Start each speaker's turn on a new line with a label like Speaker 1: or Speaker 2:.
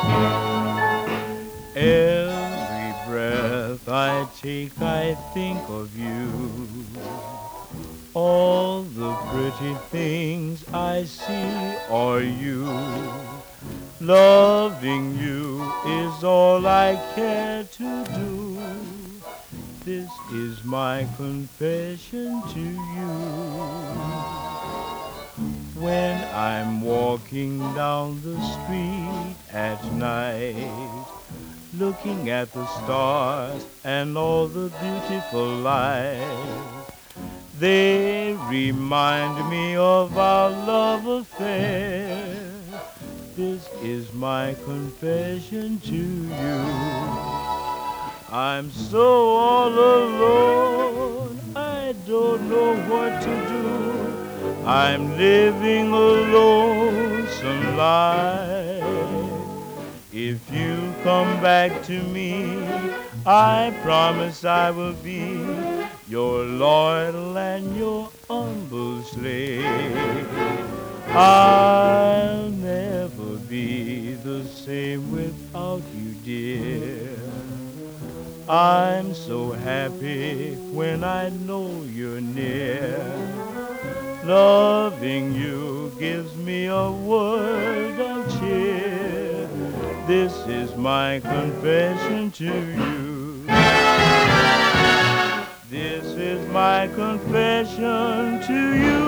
Speaker 1: Every breath I take, I think of you. All the pretty things I see are you. Loving you is all I care to do. This is my confession to you. When I'm walking down the street at night, looking at the stars and all the beautiful lights, they remind me of our love affair. This is my confession to you. I'm so all alone, I don't know what to do. I'm living a lonesome life. If you come back to me, I promise I will be your loyal and your humble slave. I'll never be the same without you, dear. I'm so happy when I know you're near. Loving you gives me a word of cheer. This is my confession to you. This is my confession to you.